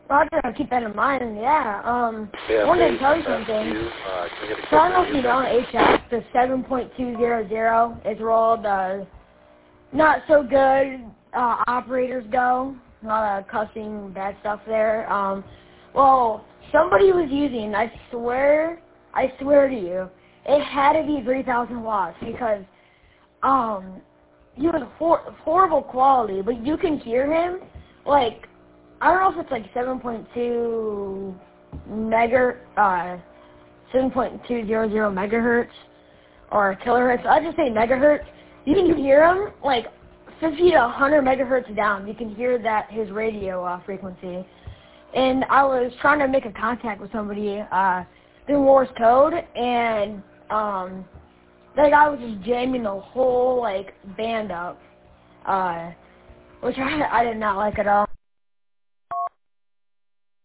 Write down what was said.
Roger, I'll keep that in mind, yeah. Yeah, I wanted to hey, tell you can something. we get a So I don't know quick if you know in HF, the 7.200 is where all the not so good operators go. A lot of cussing, bad stuff there. Well, somebody was using, I swear to you, it had to be 3,000 watts because he was horrible quality, but you can hear him, like, I don't know if it's like 7.2 megahertz or kilohertz. I just say megahertz. You can hear him like 50 to 100 megahertz down. You can hear that his radio frequency. And I was trying to make a contact with somebody through Morse code, and that guy was just jamming the whole like band up, which I did not like at all.